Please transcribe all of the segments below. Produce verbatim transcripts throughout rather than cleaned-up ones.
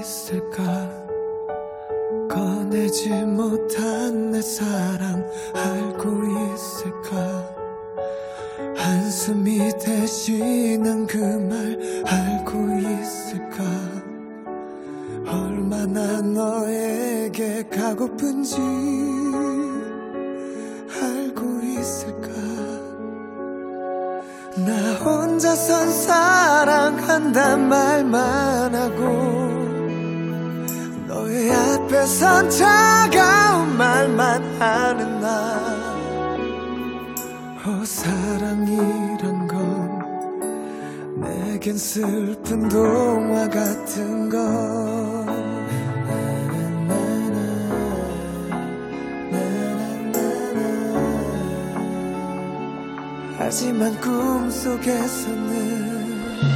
있을까? 꺼내지 못한 내 사랑 알고 있을까? 한숨이 대신한 그 말 알고 있을까? 얼마나 너에게 가고픈지 알고 있을까? 나 혼자선 사랑한단 말만 하고 너의 앞에선 차가운 말만 하는 나. 어, 사랑이란 건 내겐 슬픈 동화 같은 것. 하지만 꿈속에서는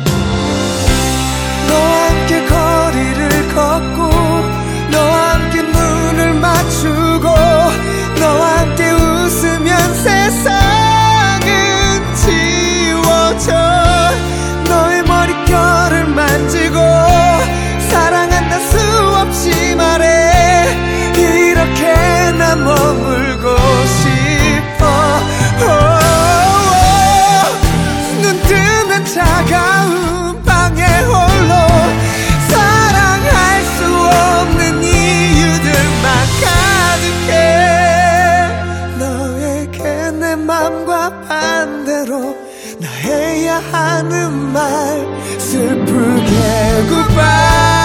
너와 함께 거리를 걷고 너와 함께 눈을 맞추고 너와 함께 웃으면 세상은 지워져. 너의 머릿결을 만지고 사랑한다 수없이 말해. 이렇게 난 머물고 싶어. 눈 뜨면 차가운 방에 홀로 사랑할 수 없는 이유들만 가득해. 너에게 내 맘과 반대로 나 해야 하는 말 슬프게 goodbye.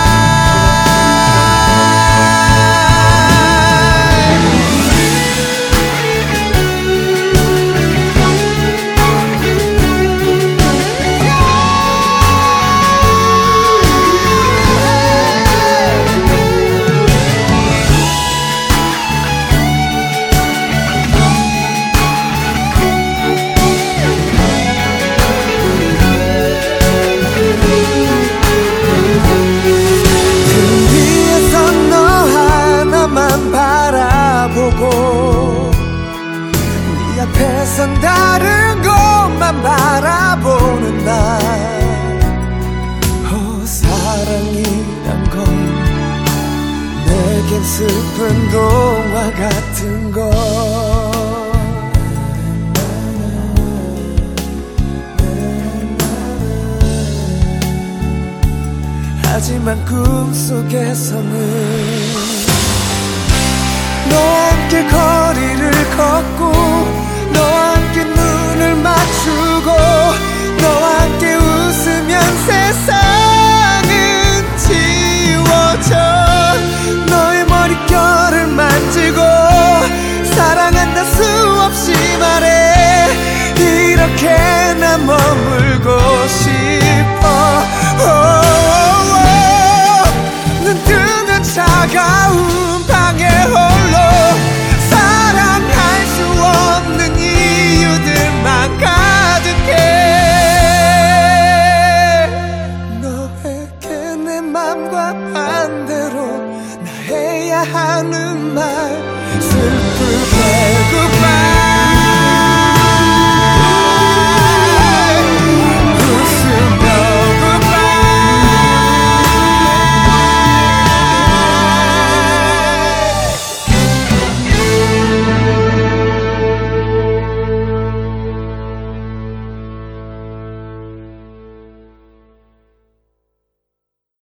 네 앞에선 다른 것만 바라보는 나. 어, 사랑이란 건 내겐 슬픈 동화 같은 것. 하지만 꿈속에서는 너와 함께 거리를 걷고 너와 함께 눈을 맞추고 너와 함께 웃으면 세상은 지워져. 너의 머릿결을 만지고 사랑한다 수없이 말해. 이렇게 난 머물고 싶어. 눈 뜨면 차가운 방에 홀로 사랑할 수 없는 이유들만 가득해. 너에게 내 맘과 반대로 나 해야 하는 말